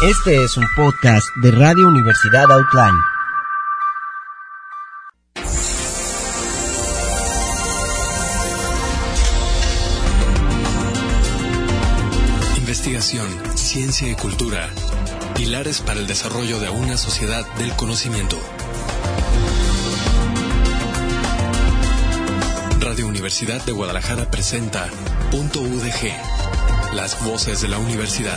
Este es un podcast de Radio Universidad Outline. Investigación, ciencia y cultura. Pilares para el desarrollo de una sociedad del conocimiento. Radio Universidad de Guadalajara presenta .udg, las voces de la universidad.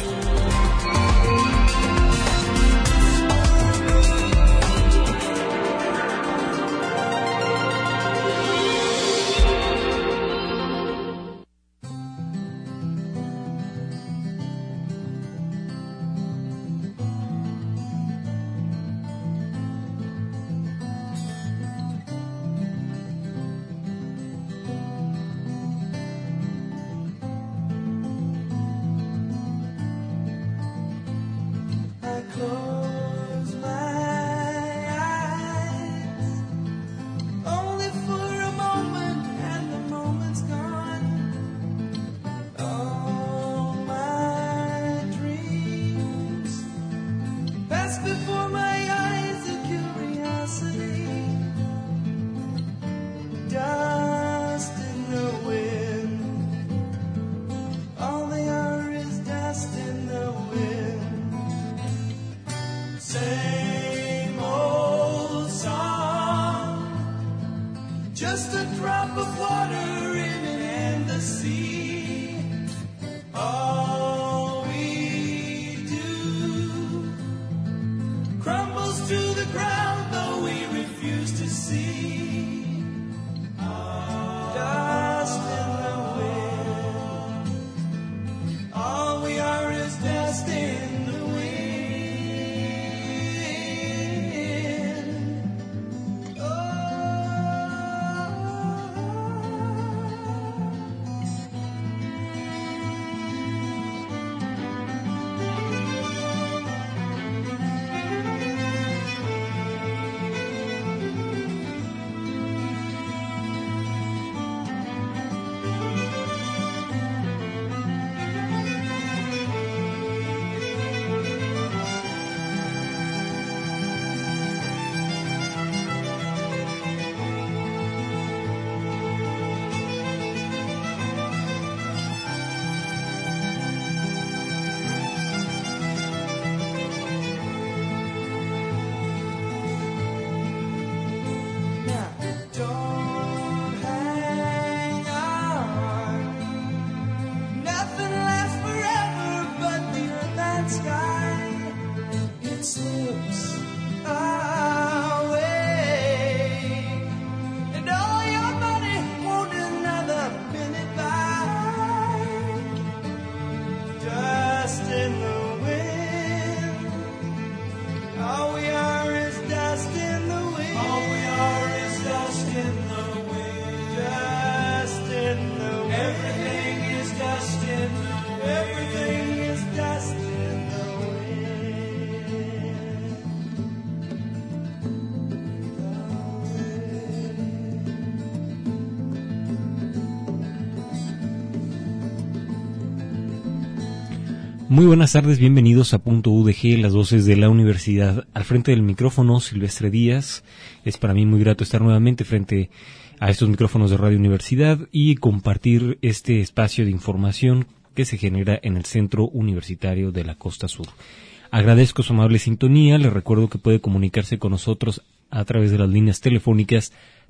Muy buenas tardes, bienvenidos a .udg, las voces de la universidad. Al frente del micrófono, Silvestre Díaz. Es para mí muy grato estar nuevamente frente a estos micrófonos de Radio Universidad y compartir este espacio de información que se genera en el Centro Universitario de la Costa Sur. Agradezco su amable sintonía, les recuerdo que puede comunicarse con nosotros a través de las líneas telefónicas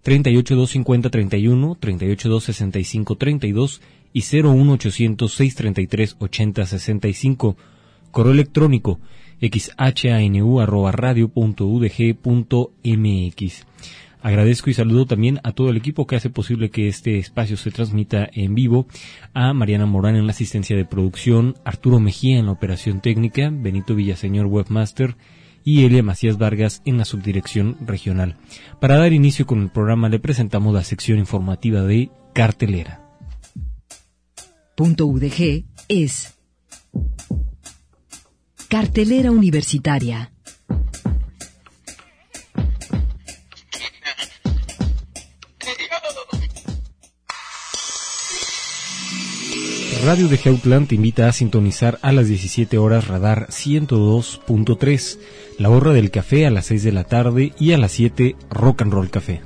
3825031, 3826532 y 01800-633-8065, correo electrónico xhanu@radio.udg.mx. Agradezco y saludo también a todo el equipo que hace posible que este espacio se transmita en vivo, a Mariana Morán en la asistencia de producción, Arturo Mejía en la operación técnica, Benito Villaseñor webmaster y Elia Macías Vargas en la subdirección regional. Para dar inicio con el programa le presentamos la sección informativa de Cartelera. .udg es Cartelera Universitaria. Radio UDG Outland te invita a sintonizar a las 17 horas Radar 102.3, La Hora del Café a las 6 de la tarde y a las 7 Rock and Roll Café.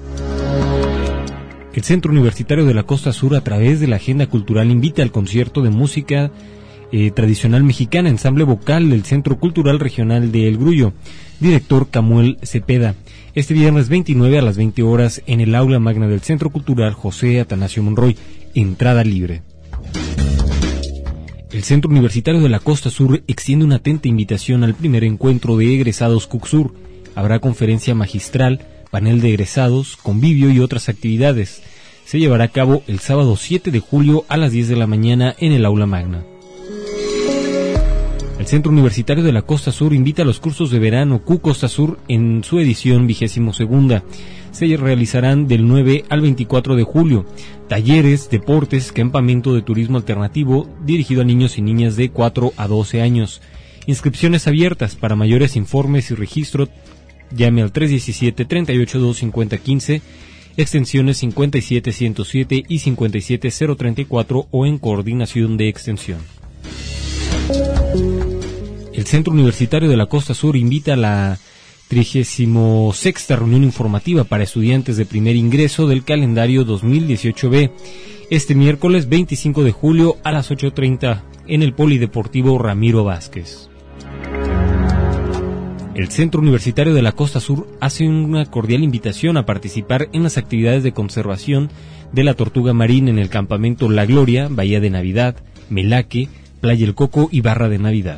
El Centro Universitario de la Costa Sur, a través de la agenda cultural, invita al concierto de música tradicional mexicana, ensamble vocal del Centro Cultural Regional de El Grullo, director Camuel Cepeda, este viernes 29 a las 20 horas en el aula magna del Centro Cultural José Atanasio Monroy, entrada libre. El Centro Universitario de la Costa Sur extiende una atenta invitación al primer encuentro de egresados CUCSUR. Habrá conferencia magistral, panel de egresados, convivio y otras actividades. Se llevará a cabo el sábado 7 de julio a las 10 de la mañana en el aula magna. El Centro Universitario de la Costa Sur invita a los cursos de verano Q Costa Sur en su edición 22ª. Se realizarán del 9 al 24 de julio. Talleres, deportes, campamento de turismo alternativo dirigido a niños y niñas de 4 a 12 años. Inscripciones abiertas. Para mayores informes y registro, llame al 317-382-5015, extensiones 57107 y 57034 o en coordinación de extensión. El Centro Universitario de la Costa Sur invita a la 36ª reunión informativa para estudiantes de primer ingreso del calendario 2018B, este miércoles 25 de julio a las 8:30 en el Polideportivo Ramiro Vázquez. El Centro Universitario de la Costa Sur hace una cordial invitación a participar en las actividades de conservación de la tortuga marina en el campamento La Gloria, Bahía de Navidad, Melaque, Playa El Coco y Barra de Navidad.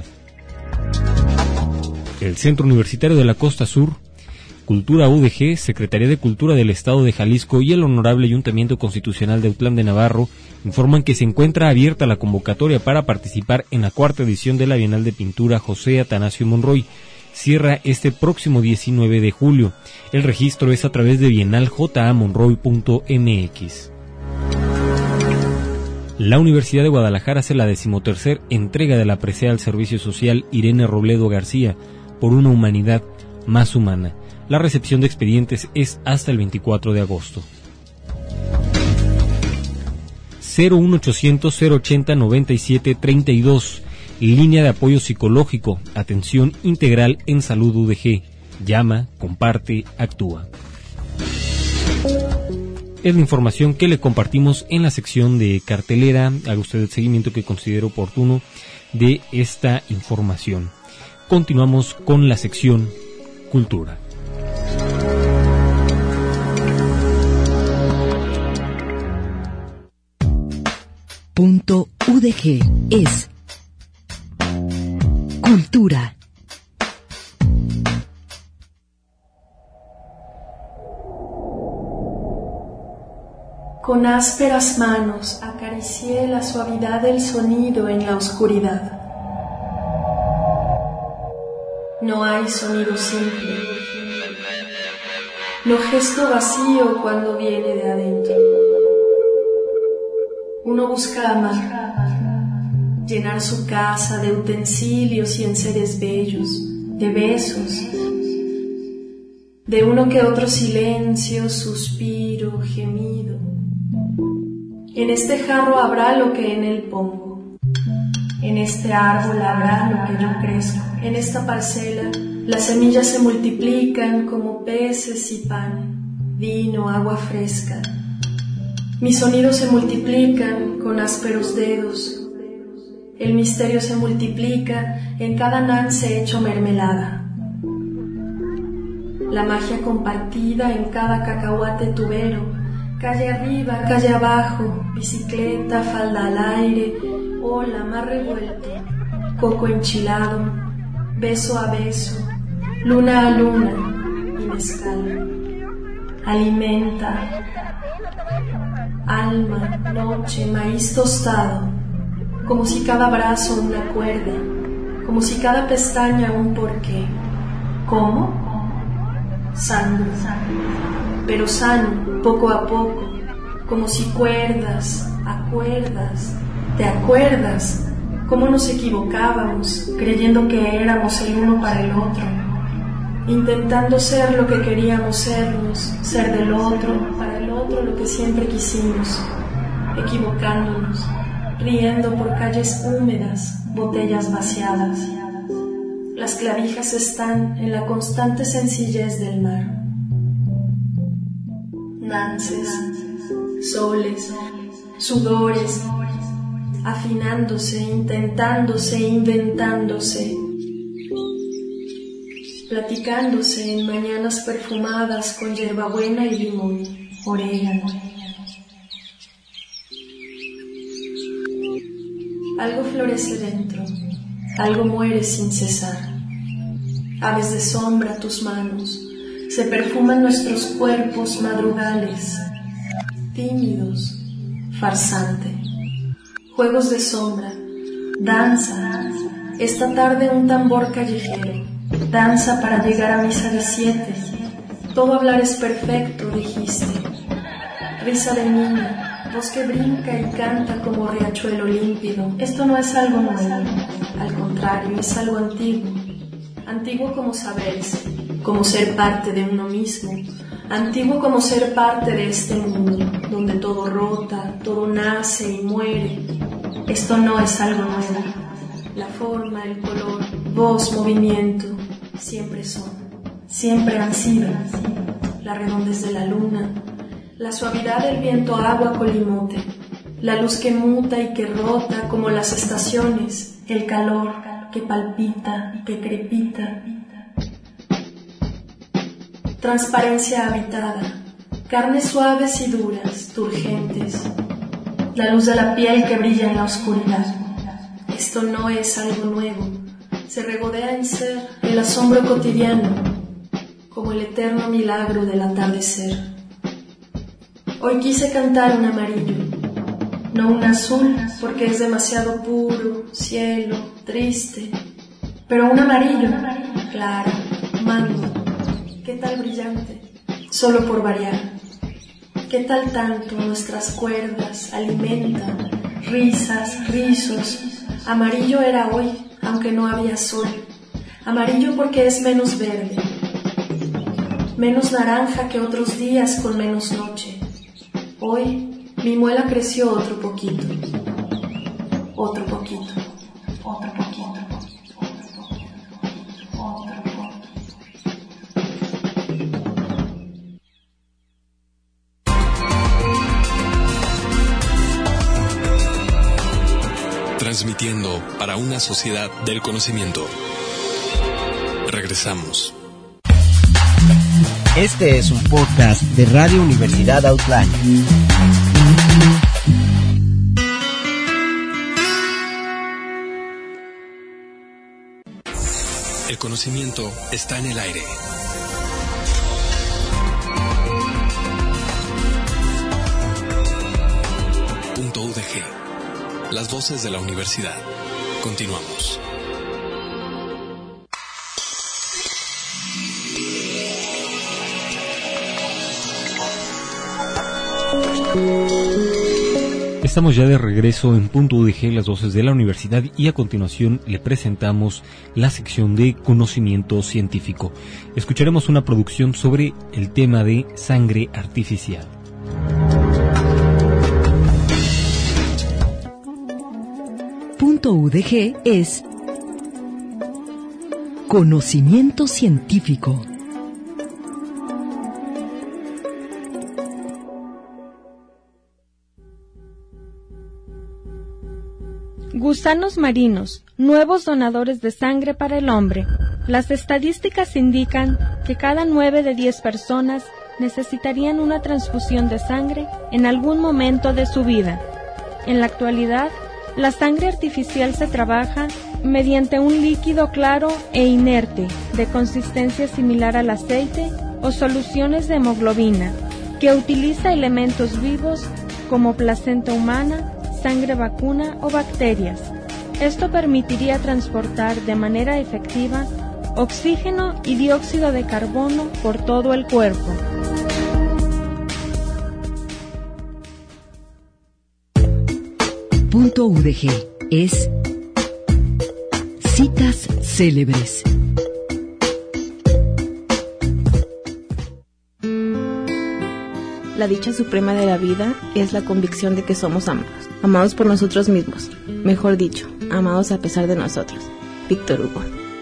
El Centro Universitario de la Costa Sur, Cultura UDG, Secretaría de Cultura del Estado de Jalisco y el Honorable Ayuntamiento Constitucional de Autlán de Navarro informan que se encuentra abierta la convocatoria para participar en la 4ª edición de la Bienal de Pintura José Atanasio Monroy. Cierra este próximo 19 de julio. El registro es a través de bienaljamonroy.mx. La Universidad de Guadalajara hace la 13ª entrega de la presea al Servicio Social Irene Robledo García por una humanidad más humana. La recepción de expedientes es hasta el 24 de agosto. 01800 080 9732, línea de apoyo psicológico, atención integral en salud UDG. Llama, comparte, actúa. Es la información que le compartimos en la sección de cartelera. Haga usted el seguimiento que considere oportuno de esta información. Continuamos con la sección Cultura. Punto UDG es Cultura. Con ásperas manos acaricié la suavidad del sonido en la oscuridad. No hay sonido simple, no gesto vacío cuando viene de adentro. Uno busca amar, llenar su casa de utensilios y enseres bellos, de besos, de uno que otro silencio, suspiro, gemido. En este jarro habrá lo que en él pongo. En este árbol habrá lo que yo crezco. En esta parcela las semillas se multiplican como peces y pan, vino, agua fresca. Mis sonidos se multiplican con ásperos dedos. El misterio se multiplica en cada nance hecho mermelada. La magia compartida en cada cacahuate tubero. Calle arriba, calle abajo, bicicleta, falda al aire, ola, mar revuelto, coco enchilado, beso a beso, luna a luna y mezcal. Alimenta, alma, noche, maíz tostado, como si cada brazo una cuerda, como si cada pestaña un porqué. ¿Cómo? Sano, pero sano, poco a poco, como si cuerdas, acuerdas, te acuerdas, cómo nos equivocábamos, creyendo que éramos el uno para el otro, intentando ser lo que queríamos sernos, ser del otro, para el otro lo que siempre quisimos, equivocándonos, riendo por calles húmedas, botellas vaciadas. Las clavijas están en la constante sencillez del mar. Nances, soles, sudores, afinándose, intentándose, inventándose, platicándose en mañanas perfumadas con hierbabuena y limón, orégano. Algo florece dentro, algo muere sin cesar. Aves de sombra tus manos, se perfuman nuestros cuerpos madrugales, tímidos, farsante. Juegos de sombra, danza, esta tarde un tambor callejero, danza para llegar a misa de 7. Todo hablar es perfecto, dijiste. Risa de niña, voz que brinca y canta como riachuelo límpido. Esto no es algo nuevo, al contrario, es algo antiguo. Antiguo como saberse, como ser parte de uno mismo. Antiguo como ser parte de este mundo, donde todo rota, todo nace y muere. Esto no es algo nuevo. La forma, el color, voz, movimiento, siempre son, siempre han sido. La redondez de la luna, la suavidad del viento agua colimote, la luz que muta y que rota como las estaciones, el calor que palpita, que crepita. Transparencia habitada, carnes suaves y duras, turgentes, la luz de la piel que brilla en la oscuridad. Esto no es algo nuevo, se regodea en ser el asombro cotidiano, como el eterno milagro del atardecer. Hoy quise cantar un amarillo, no un azul, porque es demasiado puro, cielo, triste, pero un amarillo, claro, mango. ¿Qué tal brillante? Solo por variar. ¿Qué tal tanto nuestras cuerdas alimentan? Risas, rizos. Amarillo era hoy, aunque no había sol. Amarillo porque es menos verde. Menos naranja que otros días con menos noche. Hoy mi muela creció otro poquito. Otro poquito. Otro poquito. Transmitiendo para una sociedad del conocimiento. Regresamos. Este es un podcast de Radio Universidad Outline. El conocimiento está en el aire. .udg. Las voces de la universidad. Continuamos. Estamos ya de regreso en .udg, las voces de la universidad, y a continuación le presentamos la sección de conocimiento científico. Escucharemos una producción sobre el tema de sangre artificial. .udg es conocimiento científico. Gusanos marinos, nuevos donadores de sangre para el hombre. Las estadísticas indican que cada 9 de 10 personas necesitarían una transfusión de sangre en algún momento de su vida. En la actualidad, la sangre artificial se trabaja mediante un líquido claro e inerte, de consistencia similar al aceite o soluciones de hemoglobina, que utiliza elementos vivos como placenta humana, sangre vacuna o bacterias. Esto permitiría transportar de manera efectiva oxígeno y dióxido de carbono por todo el cuerpo. .udg es citas célebres. La dicha suprema de la vida es la convicción de que somos amados, amados por nosotros mismos, mejor dicho, amados a pesar de nosotros. Víctor Hugo.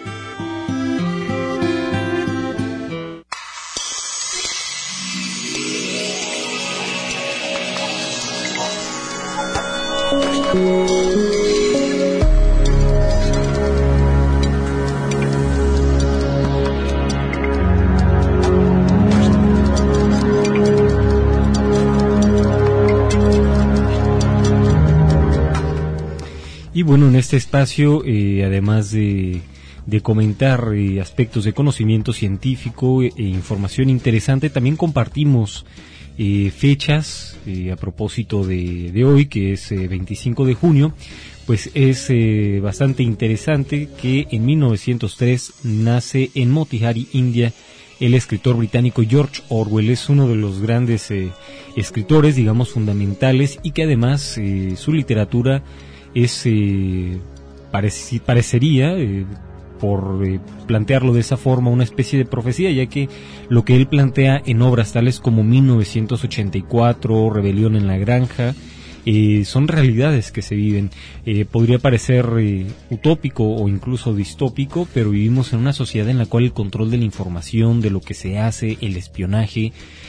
Y bueno, en este espacio, además de comentar aspectos de conocimiento científico e información interesante, también compartimos fechas a propósito de hoy, que es 25 de junio. Pues es bastante interesante que en 1903 nace en Motihari, India, el escritor británico George Orwell. Es uno de los grandes escritores, digamos, fundamentales, y que además su literatura es parecería, por plantearlo de esa forma, una especie de profecía, ya que lo que él plantea en obras tales como 1984, Rebelión en la Granja, son realidades que se viven. Podría parecer utópico o incluso distópico, pero vivimos en una sociedad en la cual el control de la información, de lo que se hace, el espionaje,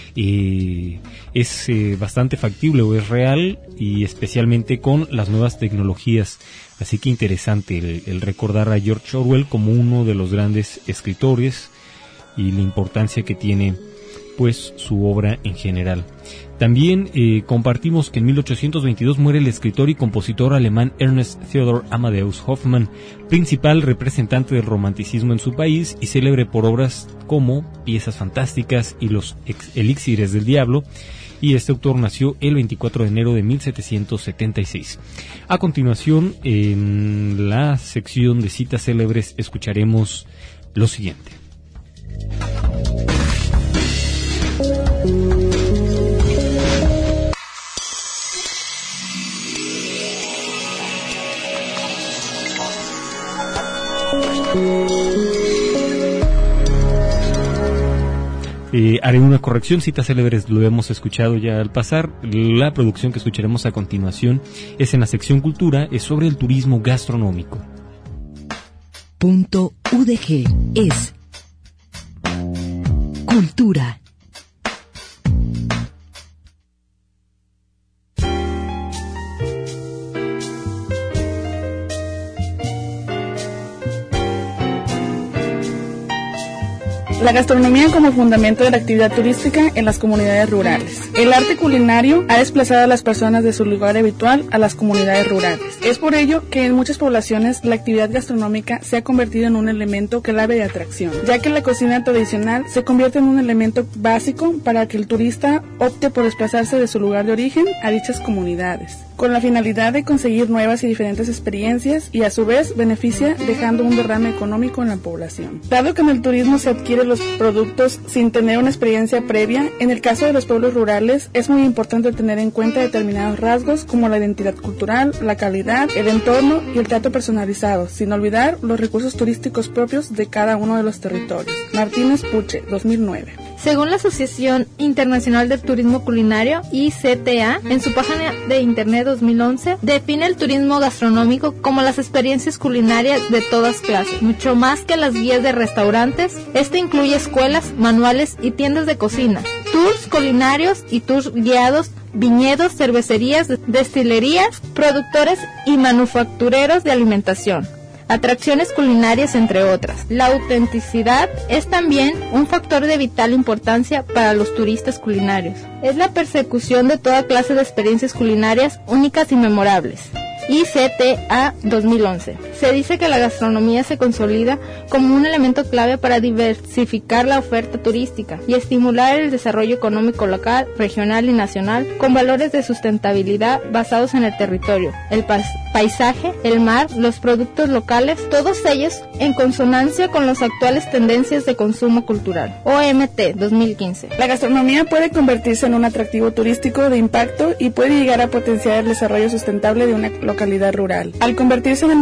es bastante factible o es real, y especialmente con las nuevas tecnologías. Así que interesante el recordar a George Orwell como uno de los grandes escritores y la importancia que tiene pues su obra en general. También compartimos que en 1822 muere el escritor y compositor alemán Ernst Theodor Amadeus Hoffmann, principal representante del romanticismo en su país y célebre por obras como Piezas Fantásticas y Los Elixires del Diablo, y este autor nació el 24 de enero de 1776. A continuación, en la sección de citas célebres, escucharemos lo siguiente. Haré una corrección, citas célebres lo hemos escuchado ya al pasar. La producción que escucharemos a continuación es en la sección Cultura, es sobre el turismo gastronómico. Punto UDG es Cultura. La gastronomía como fundamento de la actividad turística en las comunidades rurales. El arte culinario ha desplazado a las personas de su lugar habitual a las comunidades rurales. Es por ello que en muchas poblaciones la actividad gastronómica se ha convertido en un elemento clave de atracción, ya que la cocina tradicional se convierte en un elemento básico para que el turista opte por desplazarse de su lugar de origen a dichas comunidades, con la finalidad de conseguir nuevas y diferentes experiencias, y a su vez beneficia dejando un derrame económico en la población. Dado que en el turismo se adquiere los productos sin tener una experiencia previa, en el caso de los pueblos rurales es muy importante tener en cuenta determinados rasgos como la identidad cultural, la calidad, el entorno y el trato personalizado, sin olvidar los recursos turísticos propios de cada uno de los territorios. Martínez Puche, 2009. Según la Asociación Internacional del Turismo Culinario, ICTA, en su página de internet 2011, define el turismo gastronómico como las experiencias culinarias de todas clases, mucho más que las guías de restaurantes. Este incluye escuelas, manuales y tiendas de cocina, tours culinarios y tours guiados, viñedos, cervecerías, destilerías, productores y manufactureros de alimentación, atracciones culinarias, entre otras. La autenticidad es también un factor de vital importancia para los turistas culinarios. Es la persecución de toda clase de experiencias culinarias únicas y memorables. ICTA 2011. Se dice que la gastronomía se consolida como un elemento clave para diversificar la oferta turística y estimular el desarrollo económico local, regional y nacional, con valores de sustentabilidad basados en el territorio, el paisaje, el mar, los productos locales, todos ellos en consonancia con las actuales tendencias de consumo cultural. OMT 2015. La gastronomía puede convertirse en un atractivo turístico de impacto y puede llegar a potenciar el desarrollo sustentable de una localidad rural. Al convertirse en el motivo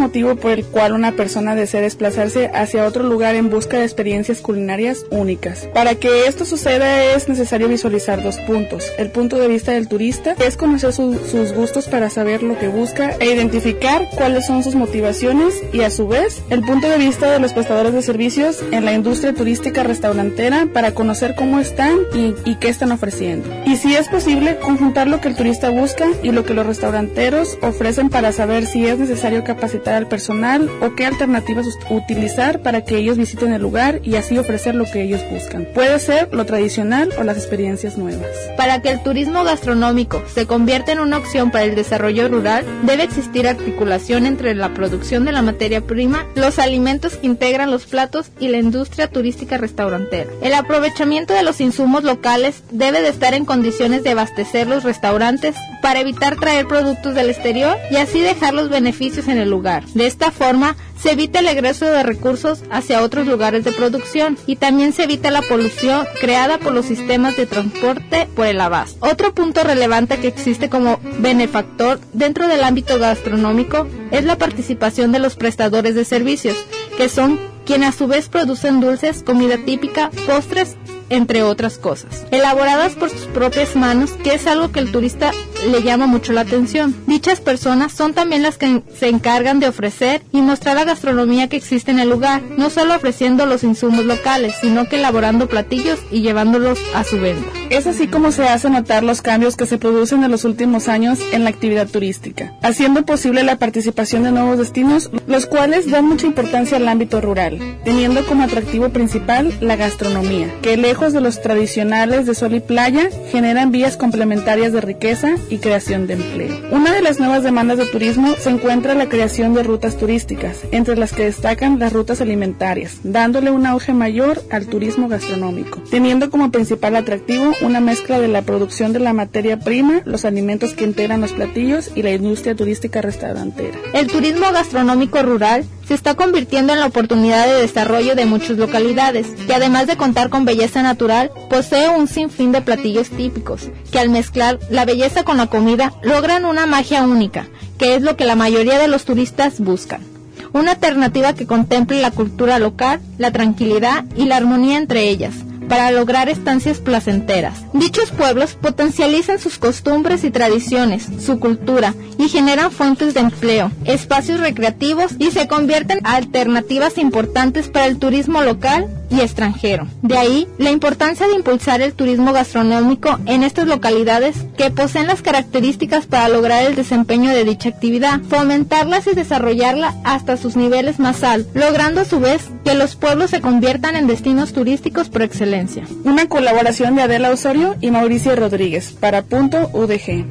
por el cual una persona desea desplazarse hacia otro lugar en busca de experiencias culinarias únicas. Para que esto suceda es necesario visualizar 2 puntos. El punto de vista del turista es conocer sus gustos para saber lo que busca e identificar cuáles son sus motivaciones, y a su vez el punto de vista de los prestadores de servicios en la industria turística restaurantera para conocer cómo están y qué están ofreciendo. Y si es posible, conjuntar lo que el turista busca y lo que los restauranteros ofrecen para saber si es necesario capacitar al personal o qué alternativas utilizar para que ellos visiten el lugar y así ofrecer lo que ellos buscan. Puede ser lo tradicional o las experiencias nuevas. Para que el turismo gastronómico se convierta en una opción para el desarrollo rural, debe existir articulación entre la producción de la materia prima, los alimentos que integran los platos y la industria turística restaurantera. El aprovechamiento de los insumos locales debe de estar en condiciones de abastecer los restaurantes para evitar traer productos del exterior y así dejar los beneficios en el lugar. De esta forma, se evita el egreso de recursos hacia otros lugares de producción y también se evita la polución creada por los sistemas de transporte por el abasto. Otro punto relevante que existe como benefactor dentro del ámbito gastronómico es la participación de los prestadores de servicios, que son quienes a su vez producen dulces, comida típica, postres, entre otras cosas, elaboradas por sus propias manos, que es algo que el turista le llama mucho la atención. Dichas personas son también las que se encargan de ofrecer y mostrar la gastronomía que existe en el lugar, no solo ofreciendo los insumos locales, sino que elaborando platillos y llevándolos a su venta. Es así como se hace notar los cambios que se producen en los últimos años en la actividad turística, haciendo posible la participación de nuevos destinos, los cuales dan mucha importancia al ámbito rural, teniendo como atractivo principal la gastronomía, que lejos de los tradicionales de sol y playa, generan vías complementarias de riqueza y creación de empleo. Una de las nuevas demandas de turismo se encuentra la creación de rutas turísticas, entre las que destacan las rutas alimentarias, dándole un auge mayor al turismo gastronómico, teniendo como principal atractivo una mezcla de la producción de la materia prima, los alimentos que integran los platillos y la industria turística restaurantera. El turismo gastronómico rural se está convirtiendo en la oportunidad de desarrollo de muchas localidades, que además de contar con belleza natural, posee un sinfín de platillos típicos, que al mezclar la belleza con la comida logran una magia única, que es lo que la mayoría de los turistas buscan. Una alternativa que contemple la cultura local, la tranquilidad y la armonía entre ellas, para lograr estancias placenteras. Dichos pueblos potencializan sus costumbres y tradiciones, su cultura, y generan fuentes de empleo, espacios recreativos y se convierten en alternativas importantes para el turismo local y extranjero. De ahí la importancia de impulsar el turismo gastronómico en estas localidades que poseen las características para lograr el desempeño de dicha actividad, fomentarlas y desarrollarla hasta sus niveles más altos, logrando a su vez que los pueblos se conviertan en destinos turísticos por excelencia. Una colaboración de Adela Osorio y Mauricio Rodríguez para Punto UDG.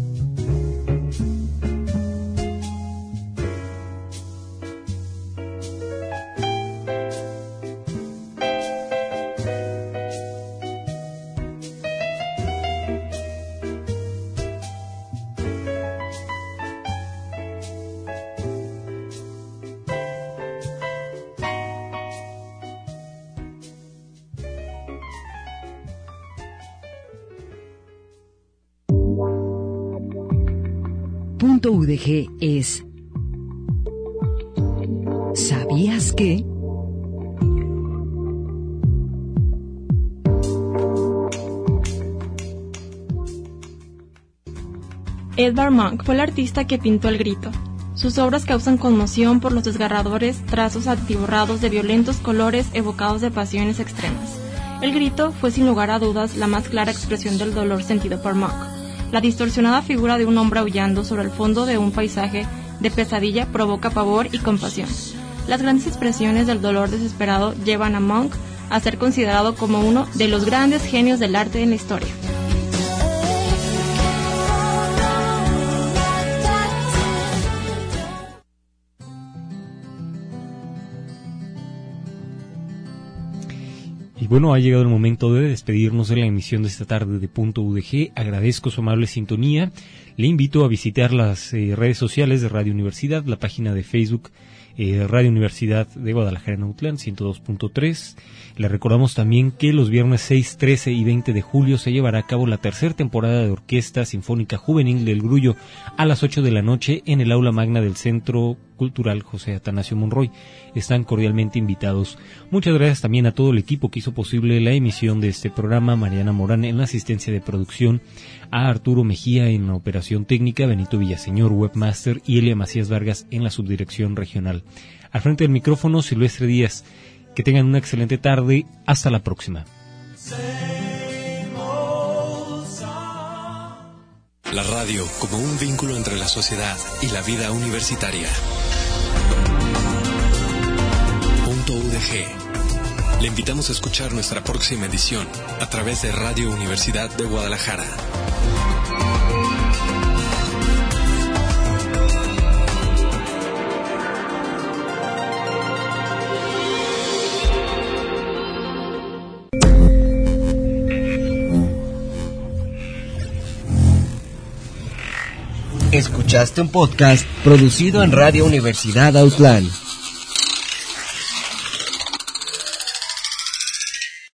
Punto UDG es ¿sabías qué? Edvard Munch fue el artista que pintó El Grito. Sus obras causan conmoción por los desgarradores trazos atiborrados de violentos colores evocados de pasiones extremas. El Grito fue sin lugar a dudas la más clara expresión del dolor sentido por Munch. La distorsionada figura de un hombre aullando sobre el fondo de un paisaje de pesadilla provoca pavor y compasión. Las grandes expresiones del dolor desesperado llevan a Munch a ser considerado como uno de los grandes genios del arte en la historia. Bueno, ha llegado el momento de despedirnos de la emisión de esta tarde de Punto UDG. Agradezco su amable sintonía. Le invito a visitar las redes sociales de Radio Universidad, la página de Facebook Radio Universidad de Guadalajara en Autlán, 102.3. Le recordamos también que los viernes 6, 13 y 20 de julio se llevará a cabo la tercera temporada de Orquesta Sinfónica Juvenil del Grullo a las 8 de la noche en el aula magna del Centro Cultural José Atanasio Monroy. Están cordialmente invitados. Muchas gracias también a todo el equipo que hizo posible la emisión de este programa, Mariana Morán en la asistencia de producción, a Arturo Mejía en la operación técnica, Benito Villaseñor, webmaster, y Elia Macías Vargas en la subdirección regional. Al frente del micrófono, Silvestre Díaz. Que tengan una excelente tarde. Hasta la próxima. La radio como un vínculo entre la sociedad y la vida universitaria. .udg. Le invitamos a escuchar nuestra próxima edición a través de Radio Universidad de Guadalajara. Escuchaste un podcast producido en Radio Universidad Autlán.